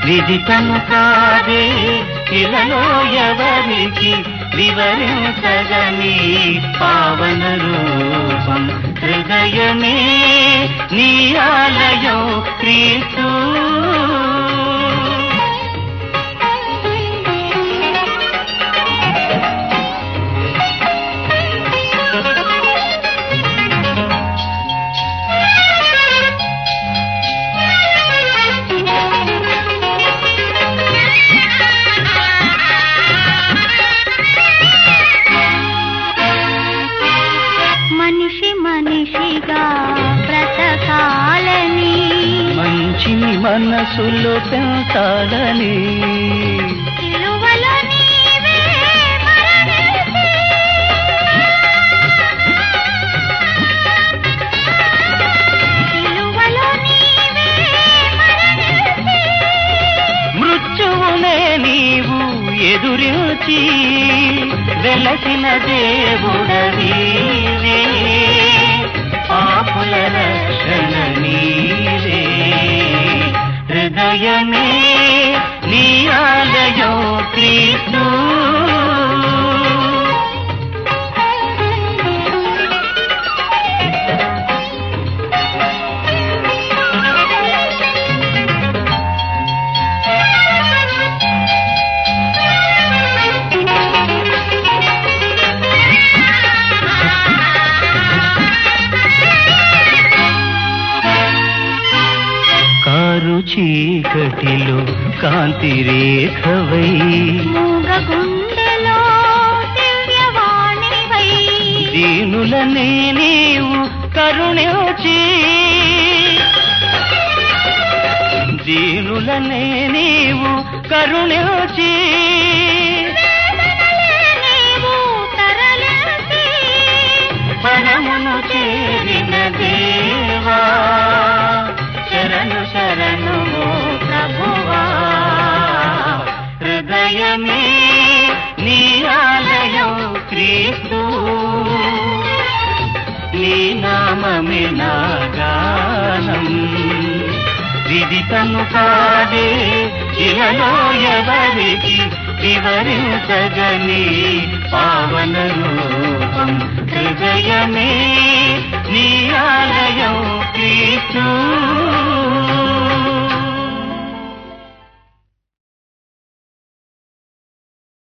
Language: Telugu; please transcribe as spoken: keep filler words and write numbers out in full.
విదితము కాదే ఇలలో ఎవరికి వివరించగని పావన రూపం హృదయమే నీ ఆలయం క్రీస్తు. మనిషిగా బ్రతకాలని మంచిని మనసులో పెంచాలని సిలువలో నీవే మరణించి సిలువలో నీవే మరణించి మృత్యువునే నీవు ఎదురించి వెలసిన దేవుడవీవే పాపుల రక్షణ నీవే హృదయమే నీ ఆలయం క్రీస్తు. చీకటిలో కాంతి రేఖవై మూగ గుండెలో దివ్యవాణివై దీనులనే నీవు కరుణించి దీనులనే నీవు కరుణించి నీవు తరలించి పరమును చేరిన దేవా శరణు శరణు ప్రభువా హృదయమే నీ ఆలయం క్రీస్తు. నీ నామమే నా గానం విదితము కాదే ఇలలో ఎవరికి వివరించగని పావన రూపం హృదయమే నీ ఆలయం క్రీస్తు.